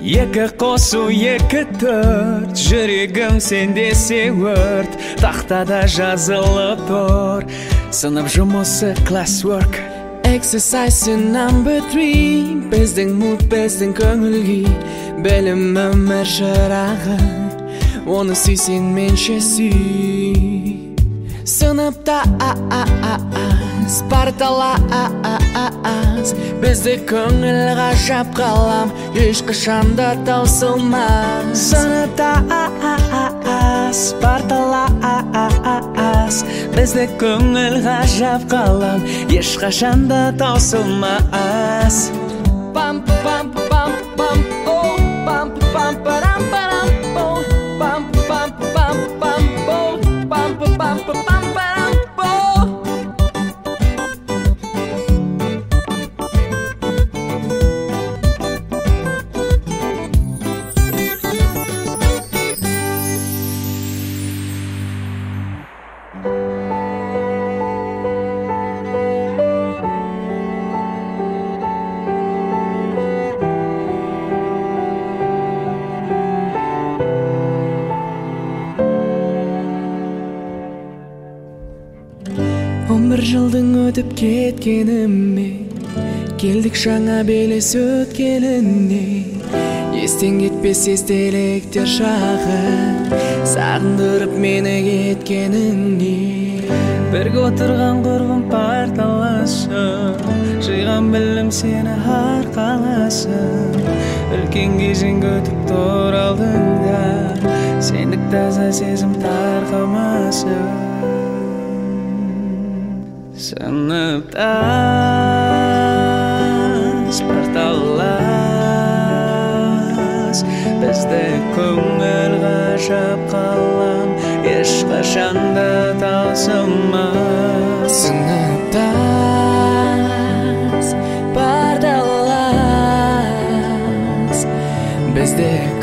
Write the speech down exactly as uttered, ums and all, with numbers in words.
Екі қосу екі төрт, жүрегім сенде сеуірт, тақтада жазылып тұр, сынып жұмысы classwork. Exercise number three, біздің mood, біздің көңілгі, білім өмір шырағы, оны сүйсен менше сүй. Сыныпта а-а-а-аз, партала а-а-а-аз, бізді көңіл ғажап қалам, ешқашанда таусылмас. Сыныпта а-а-а-аз, партала а-а-а-аз, бізді көңіл ғажап қалам, ешқашанда таусылмас. Пам пам пам пам о, пам пам парам парам о, пам пам пам пам о, пам пам пам парам о. Он бір жылдың өтіп кеткеніме, келдік жаңа белес өткеніне, естен кетпес естеліктер шағы, сағындырып мені кеткеніңе. Бірге отырған құрбым парталасып, жиған білім сені арқаласып, үлкен кезең өтіп тұр алдыңда, сендік таза сезім тарқамасып. Сыныптас, парталас, бізді көңіл ғажап қалам, ешқашанда таусылмас. Сыныптас, парталас, бізді